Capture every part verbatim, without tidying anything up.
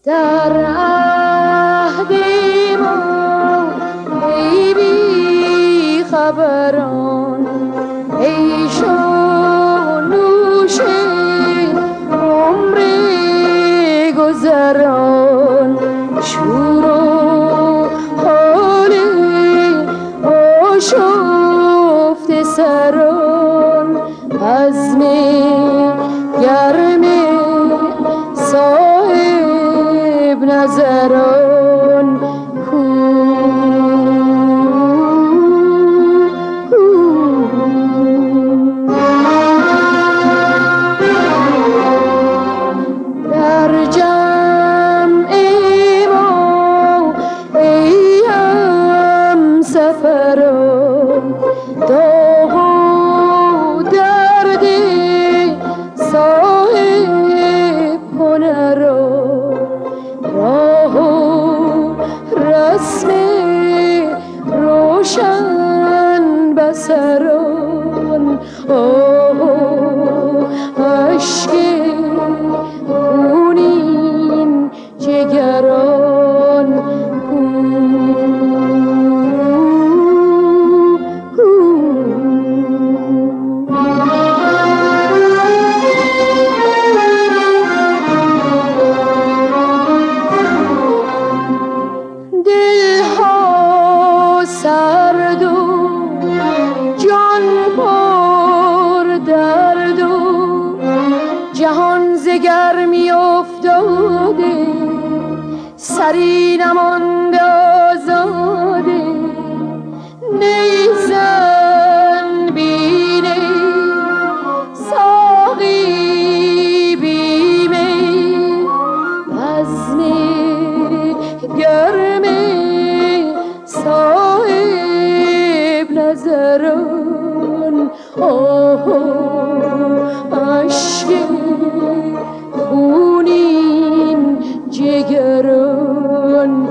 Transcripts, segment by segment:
در عهد ما ای بی خبران، ای شانوش عمر گذران، شور و حال آشفته سران، عزم گرم صاحب نظران، در جمع ما ای همسفران، داغ و درد صاحب هنران، راه و رسم روشن بسران، آه و اشک خونین جگران، دلها سرد و جان پر درد و جهان ز گرمی افتاده، سری نمانده آزاده، نی زن بی نی ساقی بی می، بزم گرم صاحب نظران، آه و اشک خونین جگران،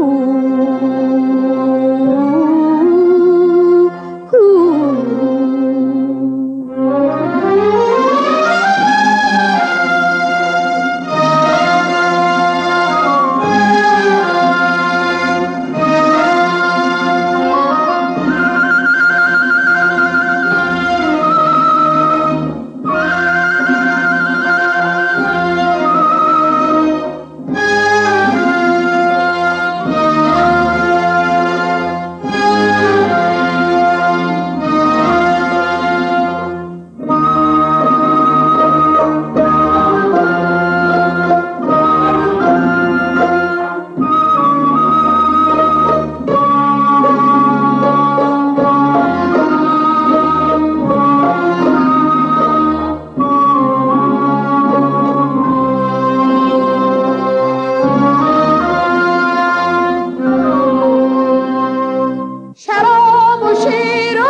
شراب و شیر و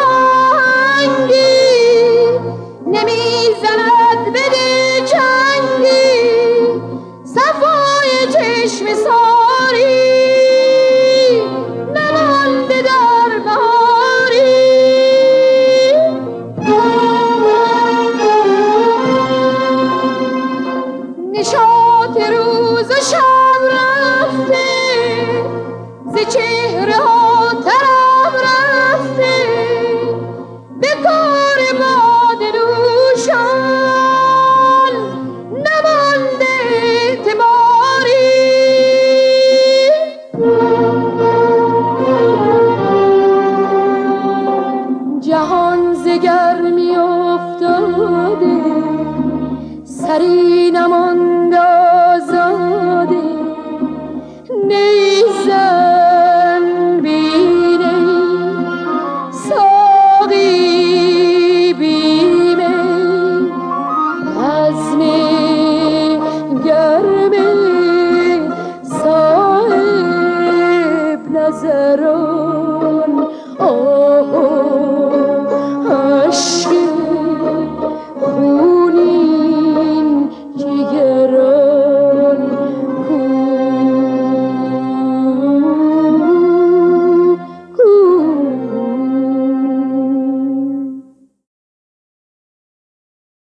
آهنگی نمیزند به دل چنگی، صفای چشم ساری نمانده در بهاری، نشاط روز و شب رفته ز چهره ها طرب رفته،